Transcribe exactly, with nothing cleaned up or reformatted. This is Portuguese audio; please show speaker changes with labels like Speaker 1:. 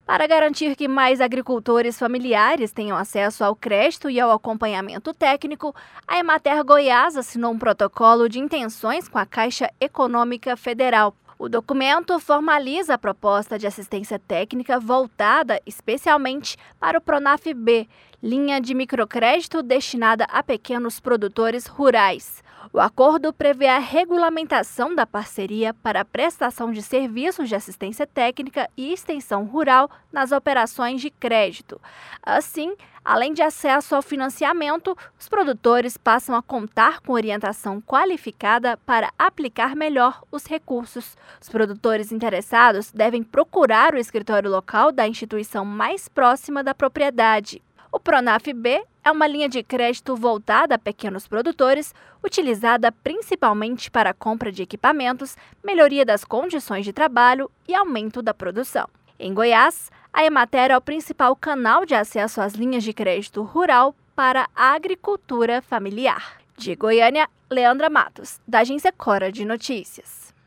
Speaker 1: Para garantir que mais agricultores familiares tenham acesso ao crédito e ao acompanhamento técnico, a Emater Goiás assinou um protocolo de intenções com a Caixa Econômica Federal. O documento formaliza a proposta de assistência técnica voltada especialmente para o Pronaf-B, linha de microcrédito destinada a pequenos produtores rurais. O acordo prevê a regulamentação da parceria para a prestação de serviços de assistência técnica e extensão rural nas operações de crédito. Assim, além de acesso ao financiamento, os produtores passam a contar com orientação qualificada para aplicar melhor os recursos. Os produtores interessados devem procurar o escritório local da instituição mais próxima da propriedade. O Pronaf-B é uma linha de crédito voltada a pequenos produtores, utilizada principalmente para a compra de equipamentos, melhoria das condições de trabalho e aumento da produção. Em Goiás, a Emater é o principal canal de acesso às linhas de crédito rural para a agricultura familiar. De Goiânia, Leandra Matos, da Agência Cora de Notícias.